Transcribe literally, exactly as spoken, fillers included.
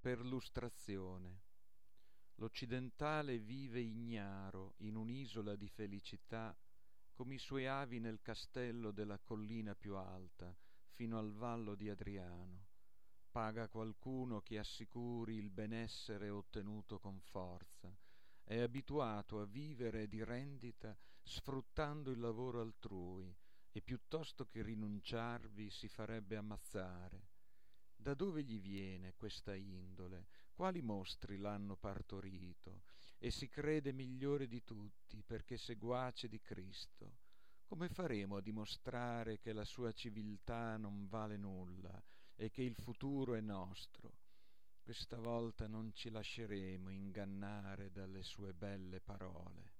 perlustrazione. L'occidentale vive ignaro in un'isola di felicità, come i suoi avi nel castello della collina più alta, fino al vallo di Adriano. Paga qualcuno che assicuri il benessere ottenuto con forza. È abituato a vivere di rendita sfruttando il lavoro altrui, e piuttosto che rinunciarvi si farebbe ammazzare. Da dove gli viene questa indole? Quali mostri l'hanno partorito? E si crede migliore di tutti perché seguace di Cristo. Come faremo a dimostrare che la sua civiltà non vale nulla e che il futuro è nostro? Questa volta non ci lasceremo ingannare dalle sue belle parole.